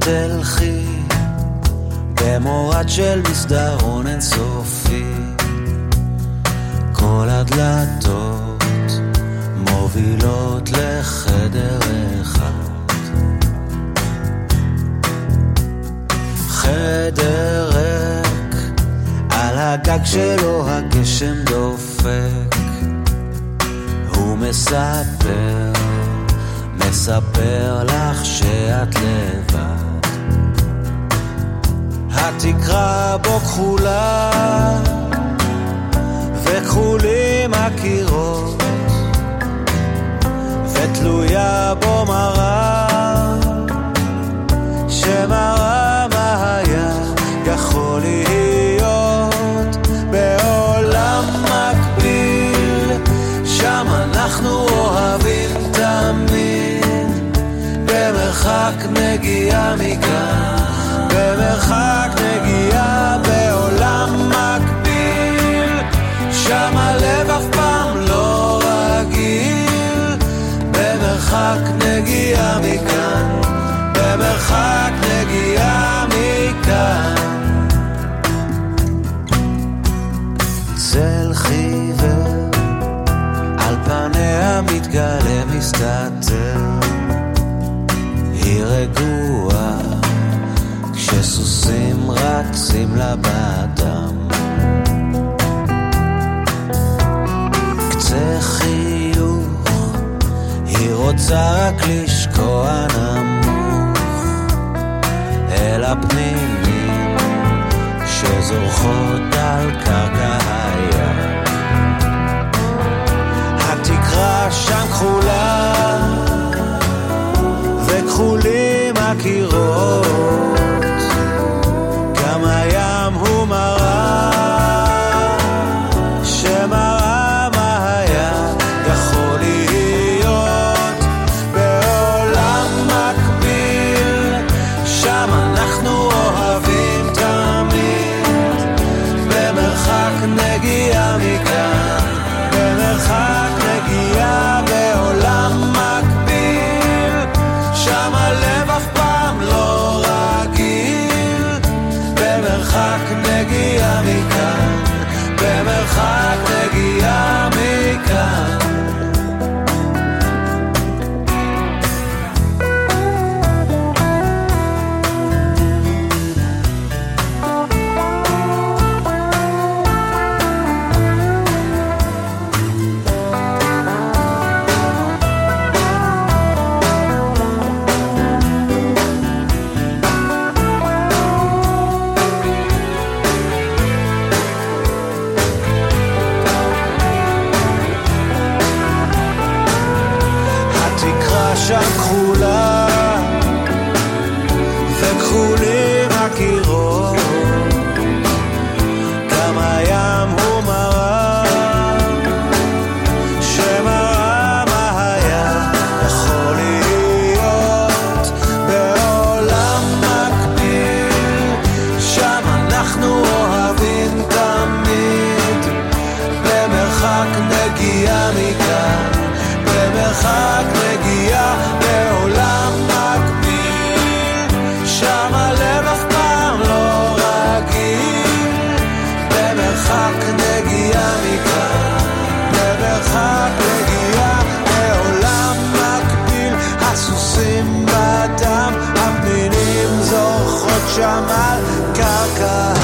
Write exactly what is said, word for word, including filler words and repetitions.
תלכי במורד של מסדרון אינסופי, כל הדלתות מובילות לחדר אחד, חדר ריק, על הגג שלו הגשם דופק, הוא מספר, מספר לך שאת לבד, התקרה בו כחולה וכחולים הקירות, ותלויה בו מראה שמראה מה היה יכול להיות בעולם מקביל, שם אנחנו אוהבים תמיד, במרחק נגיעה מכאן, במרחק נגיעה בעולם מקביל, שם הלב אף פעם לא רגיל, במרחק נגיעה מכאן, במרחק נגיעה מכאן. צל חיוור על פניה מתגלה מסתתר, היא רגועה כשסוסים רצים לבדם, קצה חיוך, היא רוצה רק לשקוע נמוך אל הפנינים שזורחות על קרקע הים, התקרה שם כחולה וכחולים הקירות, גם הים הוא מראה שמראה מה היה יכול להיות בעולם מקביל, שם אנחנו אוהבים תמיד, במרחק נגיעה מכאן, במרחק נגיעה בעולם מקביל, שם הלב אף פעם לא רגיל, במרחק נגיעה מכאן, במרחק נגיעה מכאן. שם כחולה וכחולים הקירות, גם הים הוא מראה שמראה מה היה יכול להיות בעולם מקביל, שם אנחנו אוהבים תמיד, במרחק נגיעה מכאן, במרחק נגיעה בעולם מקביל, שם הלב אף פעם לא רגיל, במרחק נגיעה מכאן, במרחק נגיעה בעולם מקביל, הסוסים בדם, הפנינים זורחות שם על קרקע